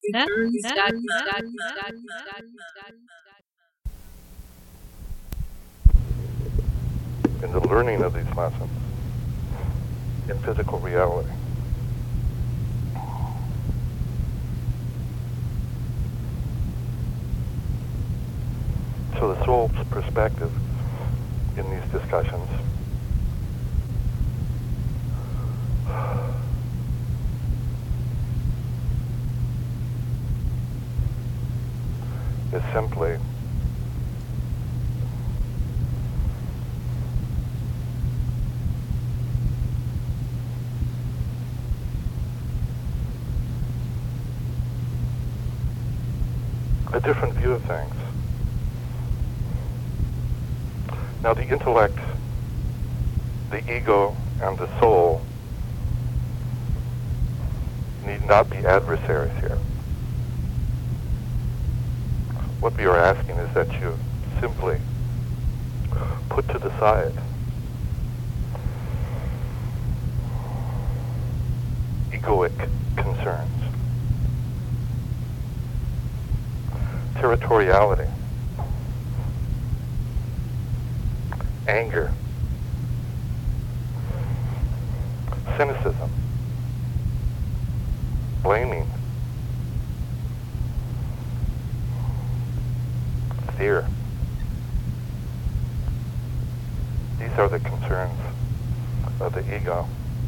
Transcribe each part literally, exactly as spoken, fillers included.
In the learning of these lessons in physical reality. So the soul's perspective in these discussions is simply a different view of things. Now the intellect, the ego, and the soul need not be adversaries here. What we are asking is that you simply put to the side egoic concerns, territoriality, anger, cynicism, blaming, fear. These are the concerns of the ego.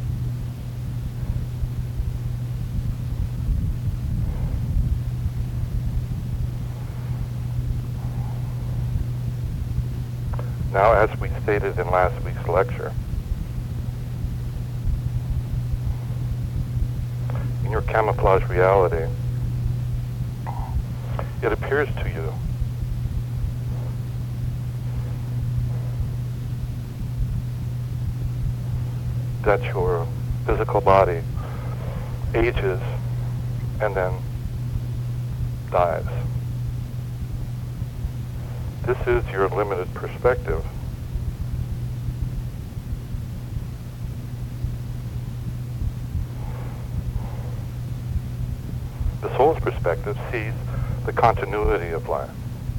Now, as we stated in last week's lecture, in your camouflage reality, it appears to you that your physical body ages and then dies. This is your limited perspective. The soul's perspective sees the continuity of life.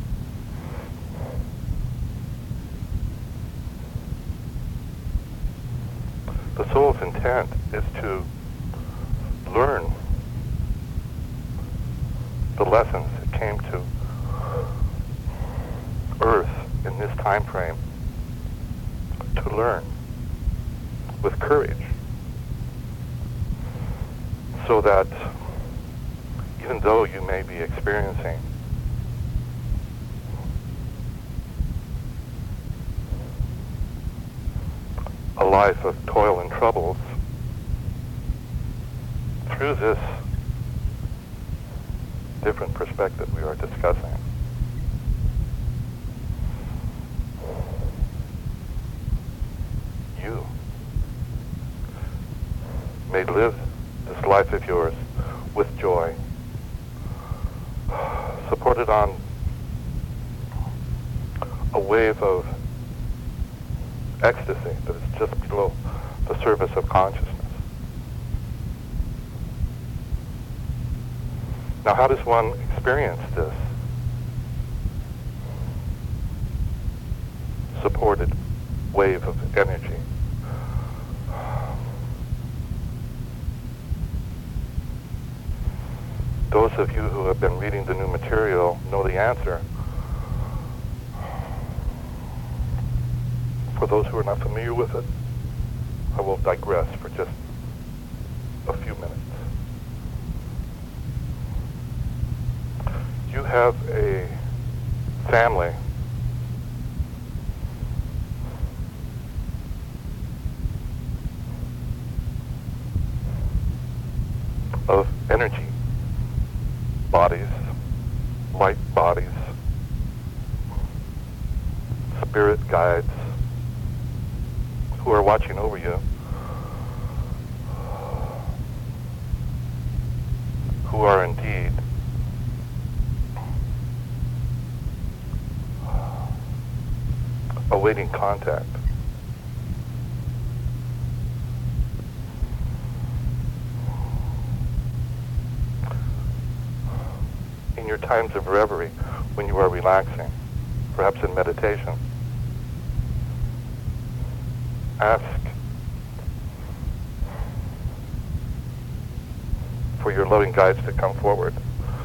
The soul's intent is to learn the lessons it came to Earth in this time frame to learn with courage, so that even though you may be experiencing a life of toil and troubles, through this different perspective we are discussing, you may live this life of yours with joy, supported on a wave of ecstasy that is just below the surface of consciousness. Now, how does one experience this supported wave of energy? Those of you who have been reading the new material know the answer. For those who are not familiar with it, I will digress for just a few minutes. You have a family of energy bodies, light bodies, spirit guides who are watching over you, who are indeed awaiting contact. in your times of reverie, when you are relaxing, perhaps in meditation, ask for your loving guides to come forward.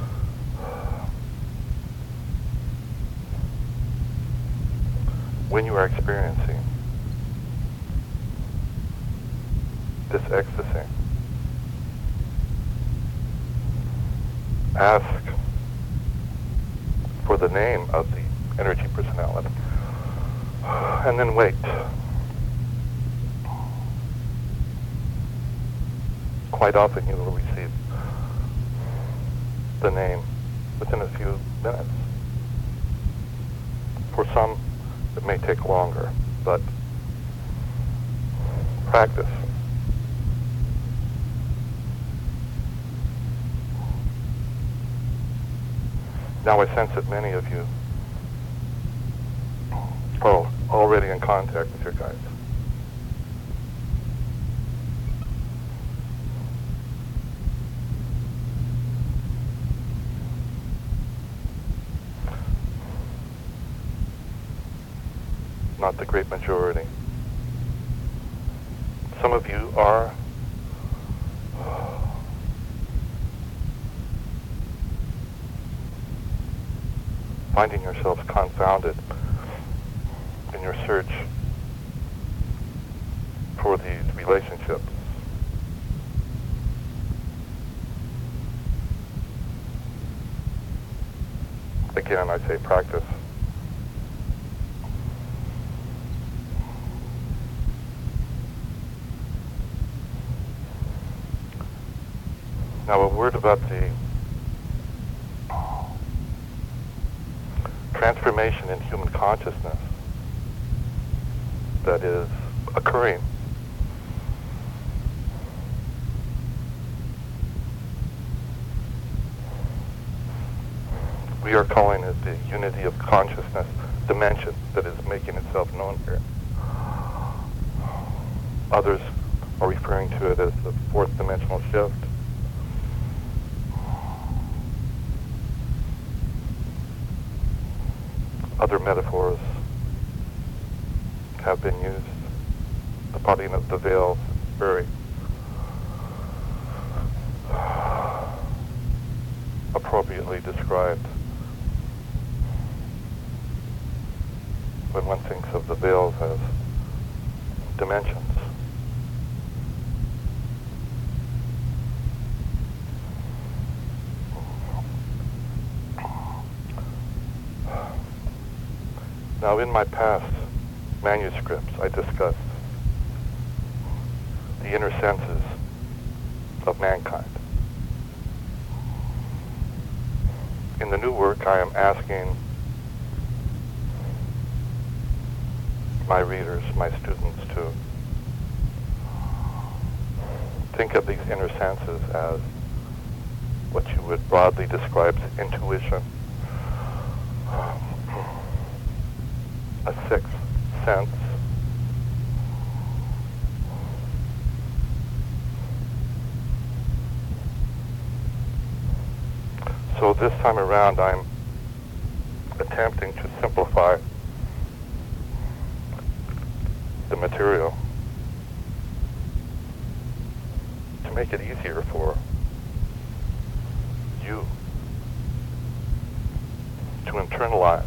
When you are experiencing this ecstasy, ask for the name of the energy personality, and then wait. Quite often you will receive the name within a few minutes. For some, it may take longer, but practice. Now I sense that many of you are already in contact with your guides. Not the great majority. Some of you are finding yourselves confounded in your search for these relationships. Again, I say practice. Now, a word about the transformation in human consciousness that is occurring. We are calling it the unity of consciousness dimension that is making itself known here. Others are referring to it as the fourth dimensional shift. Other metaphors have been used. The parting of the veil is very appropriately described when one thinks of the veils as dimensions. Now, in my past manuscripts, I discussed the inner senses of mankind. In the new work, I am asking my readers, my students, to think of these inner senses as what you would broadly describe as intuition, a sixth sense, so this time around I'm attempting to simplify the material to make it easier for you to internalize.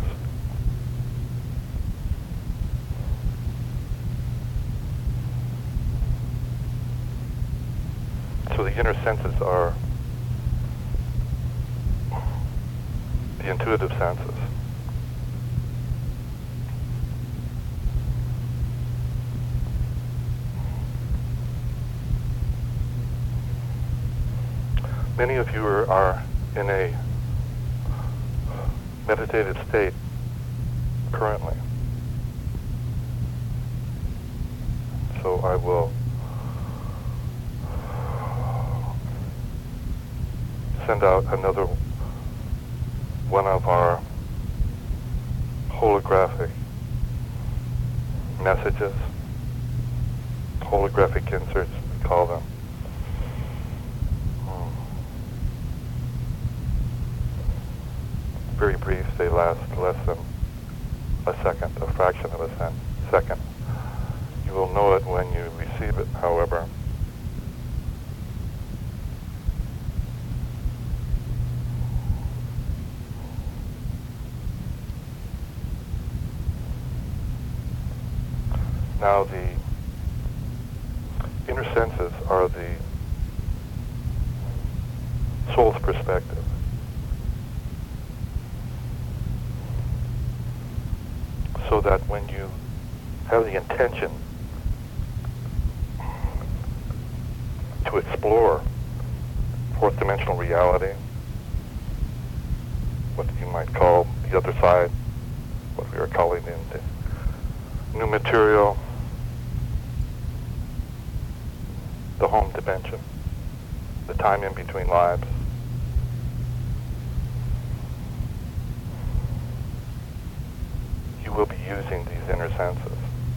So the inner senses are the intuitive senses. Many of you are, are in a meditative state currently. So I will send out another one of our holographic messages, holographic inserts, we call them. very brief. They last less than a second, a fraction of a sen- second. You will know it when you receive it, however. Now, the inner senses are the soul's perspective. So that when you have the intention to explore fourth dimensional reality, what you might call the other side, what we are calling in the new material, the home dimension, the time in between lives, you will be using these inner senses.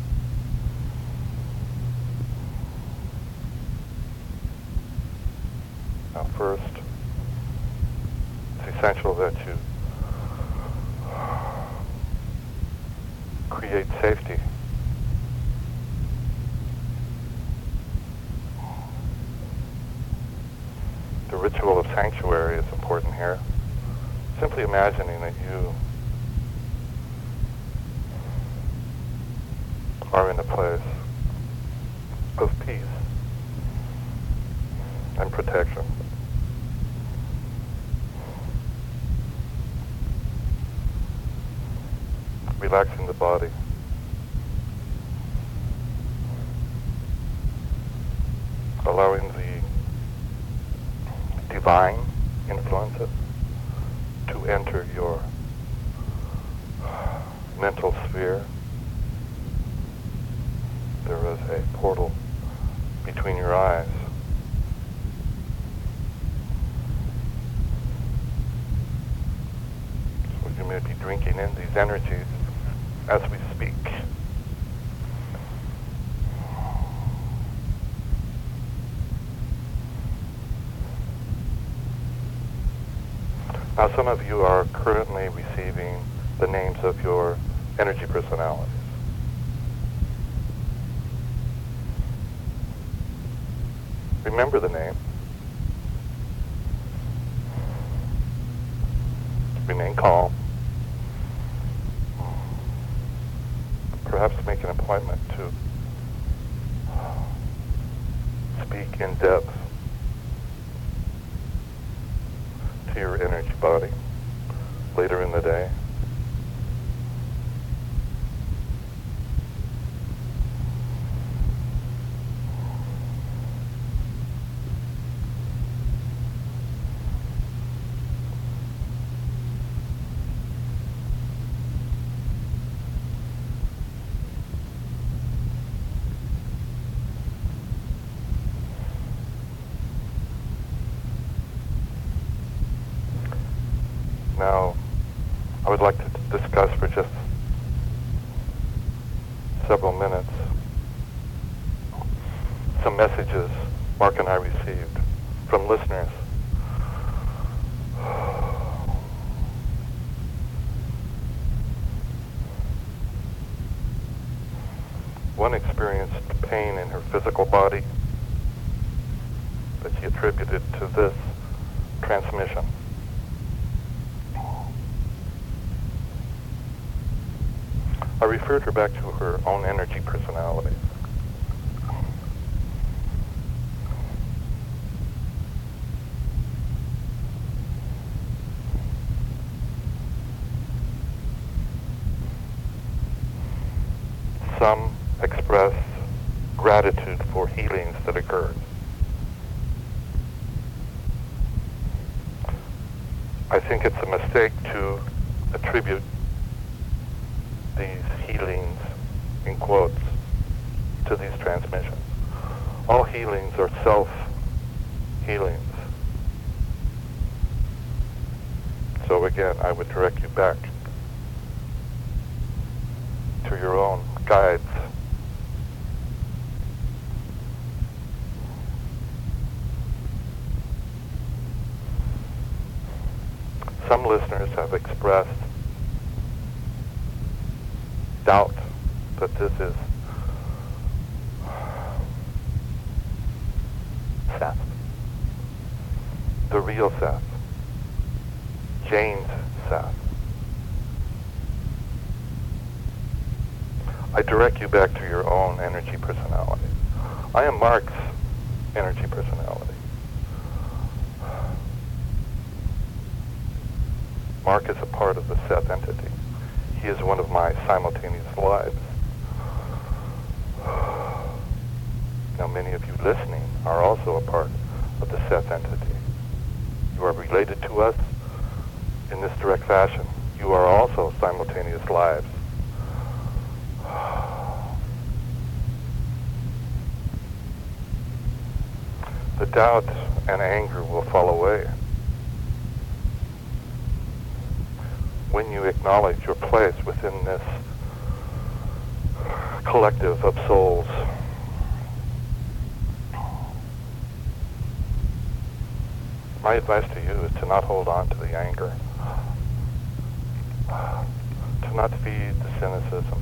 Now first, it's essential that you create safety. The ritual of sanctuary is important here. Simply imagining that you are in a place of peace and protection. Relaxing the body. Allowing the divine influences to enter your mental sphere. There is a portal between your eyes. So you may be drinking in these energies as we speak. Now, some of you are currently receiving the names of your energy personalities. Remember the name. Remain calm. Perhaps make an appointment to speak in depth to your energy body later in the day. Now, I would like to discuss for just several minutes some messages Mark and I received from listeners. One experienced pain in her physical body that she attributed to this transmission. I referred her back to her own energy personality. Some express gratitude for healings that occurred. I think it's a mistake to attribute these healings, in quotes, to these transmissions. All healings are self-healings. So again, I would direct you back to your own guides. some listeners have expressed doubt that this is Seth, the real Seth, Jane's Seth. I direct you back to your own energy personality. I am Mark's energy personality. Mark is a part of the Seth entity. He is one of my simultaneous lives. Now, many of you listening are also a part of the Seth entity. You are related to us in this direct fashion. You are also simultaneous lives. The doubt and anger will fall away when you acknowledge your place within this collective of souls. My advice to you is to not hold on to the anger, to not feed the cynicism.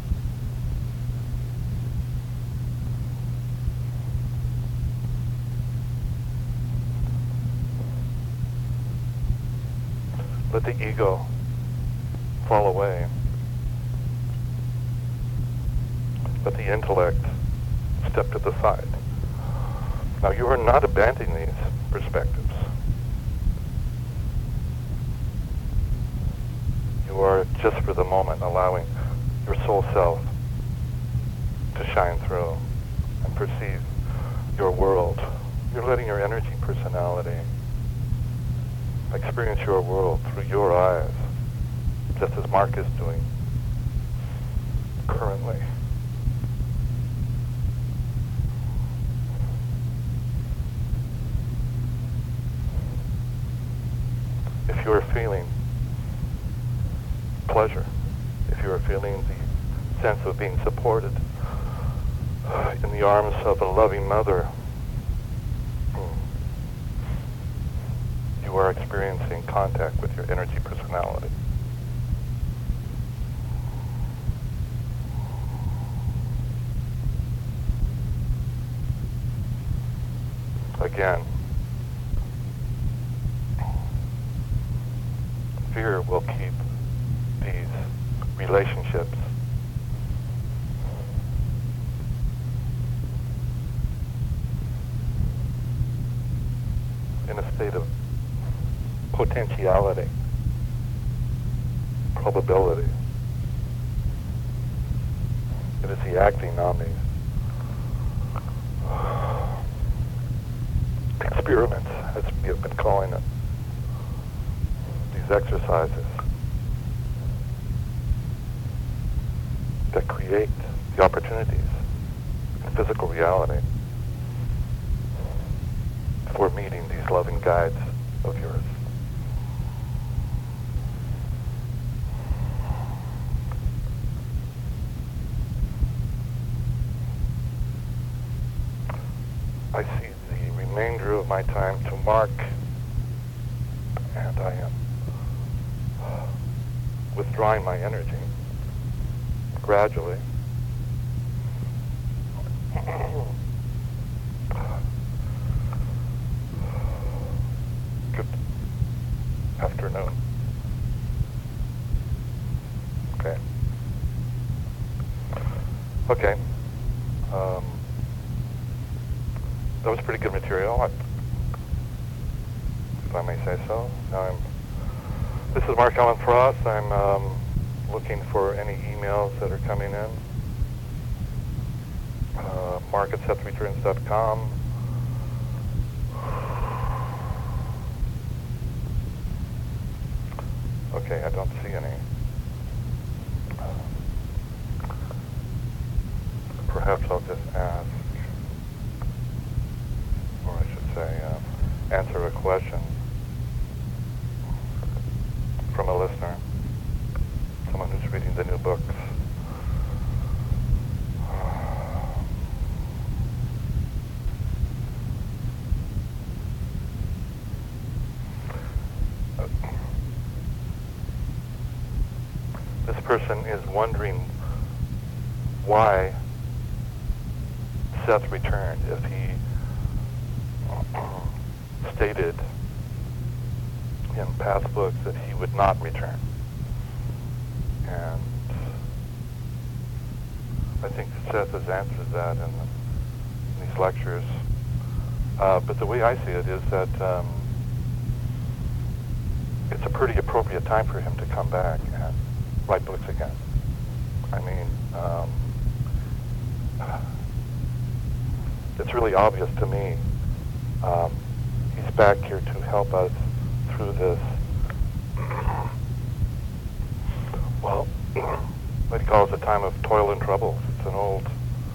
Let the ego fall away. Let the intellect step to the side. Now, you are not abandoning these perspectives. You are, just for the moment, allowing your soul self to shine through and perceive your world. You're letting your energy personality experience your world through your eyes, just as Mark is doing currently. If you are feeling pleasure, if you are feeling the sense of being supported in the arms of a loving mother, you are experiencing contact with your energy personality. Again, fear will keep these relationships in a state of potentiality, probability. It is the acting on these experiments, as we have been calling it, these exercises that create the opportunities in physical reality for meeting these loving guides of yours. I see the remainder of my time to Mark, and I am withdrawing my energy gradually. Good afternoon. Okay. Okay. Um, that was pretty good material, if I may say so. Now I'm, this is Mark Alan Frost. I'm um, looking for any emails that are coming in. Uh, mark at seth returns dot com. Okay, I don't see any. Perhaps I'll just ask, or I should say, uh, answer a question from a listener, someone who's reading the new books. person is wondering why Seth returned, if he stated in past books that he would not return. And I think Seth has answered that in, in these lectures. Uh, but the way I see it is that um, it's a pretty appropriate time for him to come back and write books again. I mean, um, it's really obvious to me. Um, he's back here to help us through this, well, what he calls a time of toil and trouble. It's an old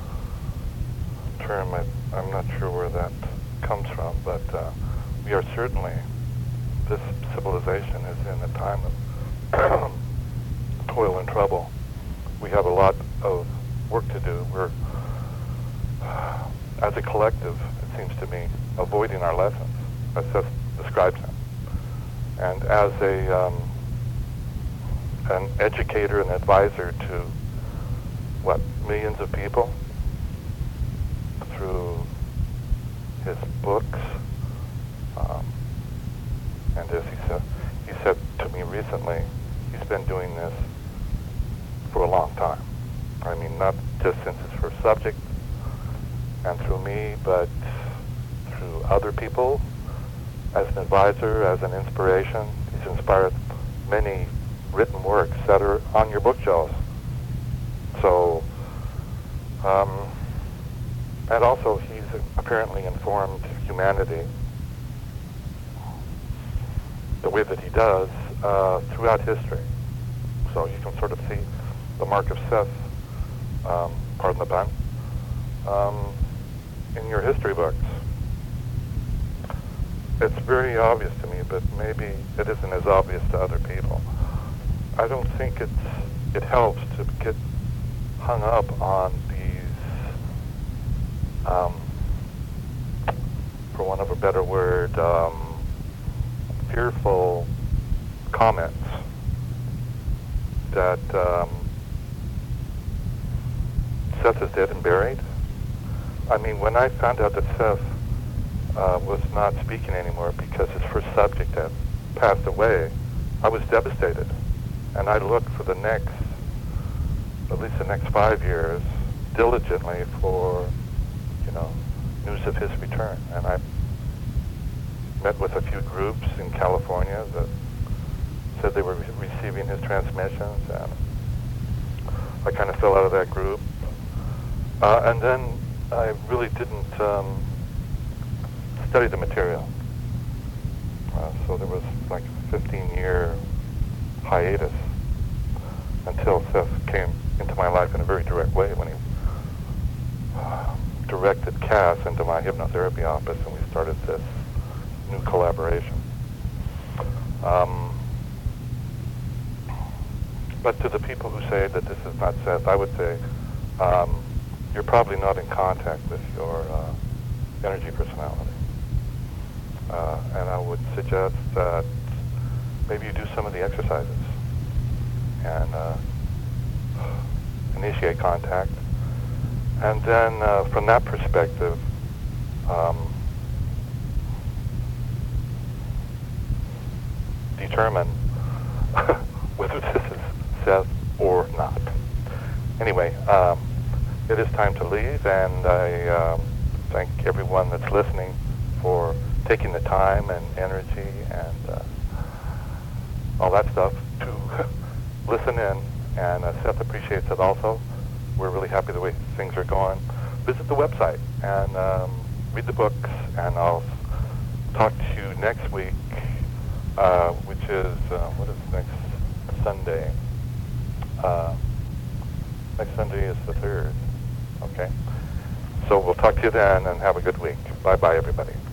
term. I, I'm not sure where that comes from, but uh, we are certainly, this civilization is in a time of toil and trouble. We have a lot of work to do. We're, uh, as a collective, it seems to me, avoiding our lessons, as Seth describes them. And as a um, an educator and advisor to, what, millions of people through his books, um, and as he said, he said to me recently, he's been doing this for a long time. I mean, not just since his first subject and through me, but through other people, as an advisor, as an inspiration. He's inspired many written works that are on your bookshelves. So, um, and also he's apparently informed humanity the way that he does uh, throughout history. So you can sort of see the mark of Seth, um, pardon the pun, um, in your history books. It's very obvious to me, but maybe it isn't as obvious to other people. I don't think it's it helps to get hung up on these, um, for want of a better word, um, fearful comments that um, Seth is dead and buried. I mean, when I found out that Seth uh, was not speaking anymore because his first subject had passed away, I was devastated. And I looked for the next, at least the next five years, diligently for, you know, news of his return. And I met with a few groups in California that said they were re- receiving his transmissions, and I kind of fell out of that group. Uh, and then I really didn't um, study the material. Uh, so there was like a fifteen-year hiatus until Seth came into my life in a very direct way when he uh, directed Cass into my hypnotherapy office, and we started this new collaboration. Um, but to the people who say that this is not Seth, I would say um, you're probably not in contact with your uh, energy personality. Uh, and I would suggest that maybe you do some of the exercises and uh, initiate contact. And then uh, from that perspective, um, determine whether this is Seth or not. Anyway, um, it is time to leave, and I um, thank everyone that's listening for taking the time and energy and uh, all that stuff to listen in, and uh, Seth appreciates it also. We're really happy the way things are going. Visit the website and um, read the books, and I'll talk to you next week, uh, which is, uh, what is next Sunday? Uh, next Sunday is the third, okay? So we'll talk to you then, and have a good week. Bye-bye, everybody.